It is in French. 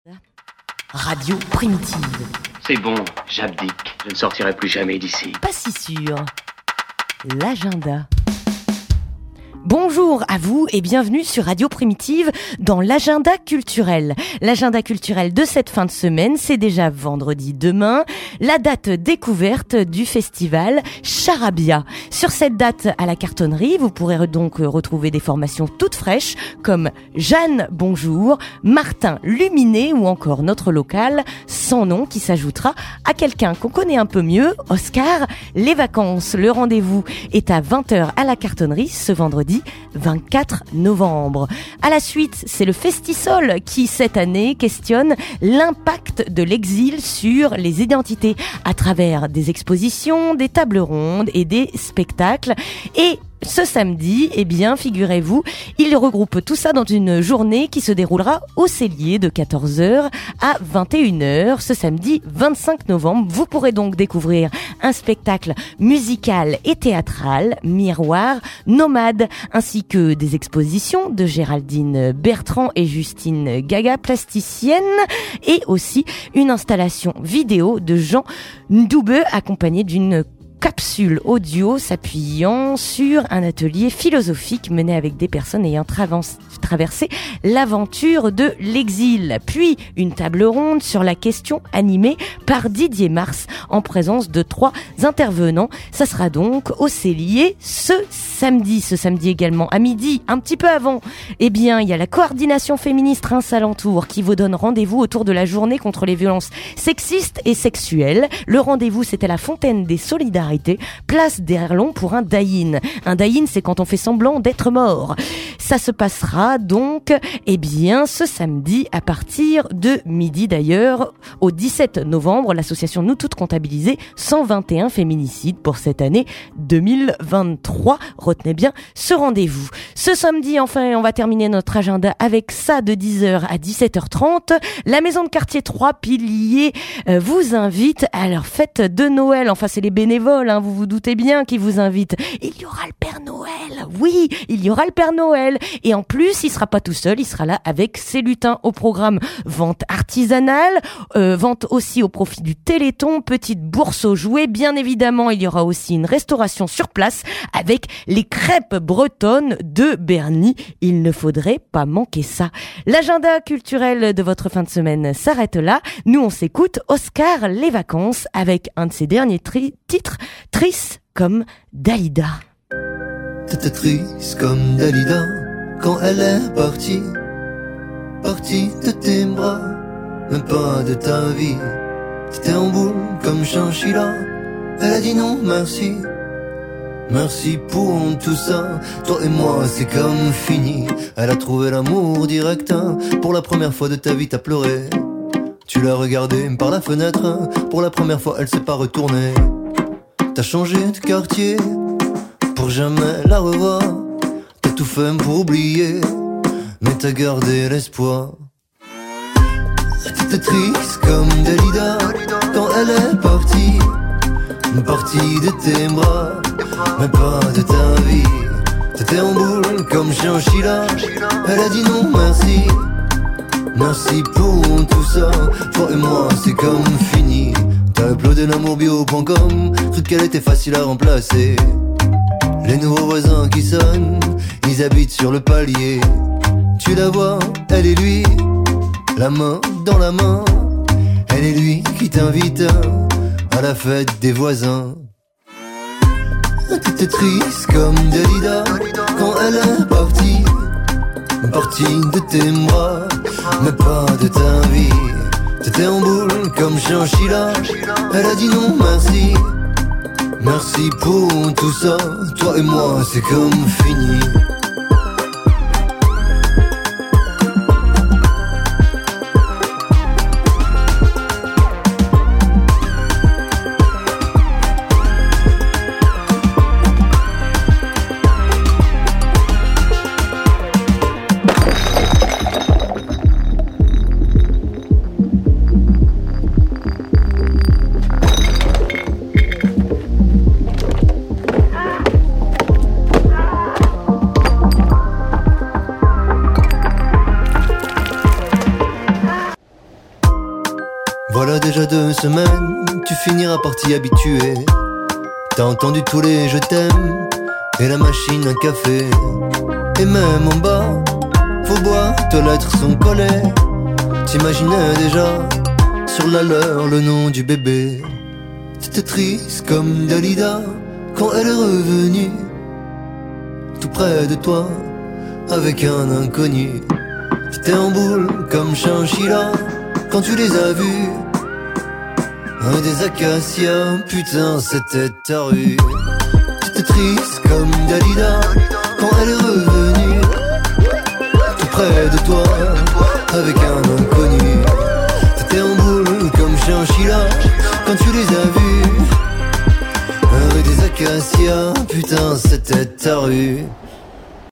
Radio Primitive. C'est bon, j'abdique. Je ne sortirai plus jamais d'ici. Pas si sûr. L'agenda. Bonjour à vous et bienvenue sur Radio Primitive dans l'agenda culturel. L'agenda culturel de cette fin de semaine, c'est déjà vendredi demain, la date découverte du festival Charabia. Sur cette date à la cartonnerie, vous pourrez donc retrouver des formations toutes fraîches comme Jeanne Bonjour, Martin Luminé ou encore notre local sans nom qui s'ajoutera à quelqu'un qu'on connaît un peu mieux, Oscar Les Vacances. Le rendez-vous est à 20h à la cartonnerie ce vendredi 24 novembre. À la suite, c'est le Festisol qui, cette année, questionne l'impact de l'exil sur les identités à travers des expositions, des tables rondes et des spectacles. Et ce samedi, eh bien, figurez-vous, il regroupe tout ça dans une journée qui se déroulera au Cellier de 14h à 21h ce samedi 25 novembre. Vous pourrez donc découvrir un spectacle musical et théâtral, Miroir Nomade, ainsi que des expositions de Géraldine Bertrand et Justine Gaga, plasticienne, et aussi une installation vidéo de Jean Ndoube accompagnée d'une capsule audio s'appuyant sur un atelier philosophique mené avec des personnes ayant traversé l'aventure de l'exil. Puis une table ronde sur la question animée par Didier Mars en présence de 3 intervenants. Ça sera donc au Cellier ce samedi également à midi, un petit peu avant. Eh bien, il y a la coordination féministe Reims Alentour qui vous donne rendez-vous autour de la journée contre les violences sexistes et sexuelles. Le rendez-vous, c'était la Fontaine des Solidarités, place d'Erlon pour un die-in. Un die-in, c'est quand on fait semblant d'être mort. Ça se passera donc, eh bien, ce samedi à partir de midi d'ailleurs, au 17 novembre, l'association Nous Toutes comptabilisait 121 féminicides pour cette année 2023. Retenez bien ce rendez-vous. Ce samedi, enfin, on va terminer notre agenda avec ça de 10h à 17h30. La maison de quartier 3 Piliers vous invite à leur fête de Noël. Enfin, c'est les bénévoles, hein, vous vous doutez bien qu'ils vous invitent. Il y aura le Père Noël. Oui, il y aura le Père Noël. Et en plus, il sera pas tout seul, il sera là avec ses lutins au programme vente artisanale, vente aussi au profit du Téléthon, petite bourse aux jouets. Bien évidemment, il y aura aussi une restauration sur place avec les crêpes bretonnes de Berny. Il ne faudrait pas manquer ça. L'agenda culturel de votre fin de semaine s'arrête là. Nous, on s'écoute Oscar Les Vacances avec un de ses derniers titres, triste comme Dalida. T'étais triste comme Dalida quand elle est partie de tes bras, même pas de ta vie. T'étais en boule comme Chinchilla, elle a dit non merci. Merci pour tout ça, toi et moi c'est comme fini. Elle a trouvé l'amour direct, hein. Pour la première fois de ta vie t'as pleuré. Tu l'as regardée par la fenêtre, hein. Pour la première fois elle s'est pas retournée. T'as changé de quartier pour jamais la revoir. T'as tout fait pour oublier, mais t'as gardé l'espoir. T'étais triste comme Dalida quand elle est partie de tes bras, mais pas de ta vie. T'étais en boule comme Chinchilla, elle a dit non merci. Merci pour tout ça, toi et moi c'est comme fini. T'as uploadé l'amourbio.com, cru qu'elle était facile à remplacer. Les nouveaux voisins qui sonnent, ils habitent sur le palier. Tu la vois, elle et lui, la main dans la main. Elle et lui qui t'invite à la fête des voisins. T'étais triste comme Dalida quand elle est partie de tes bras, mais pas de ta vie. T'étais en boule comme Chinchilla, elle a dit non merci. Merci pour tout ça, toi et moi c'est comme fini. Voilà déjà 2 semaines, tu finiras par t'y habituer. T'as entendu tous les je t'aime et la machine à café. Et même en bas, vos boîtes aux lettres sont collées. T'imaginais déjà sur la leur le nom du bébé. T'étais triste comme Dalida quand elle est revenue, tout près de toi avec un inconnu. T'étais en boule comme Chinchilla quand tu les as vus. Un des acacias, putain c'était ta rue. T'étais triste comme Dalida quand elle est revenue, tout près de toi avec un inconnu. T'étais en boule comme Chinchilla quand tu les as vus. Un des acacias, putain c'était ta rue.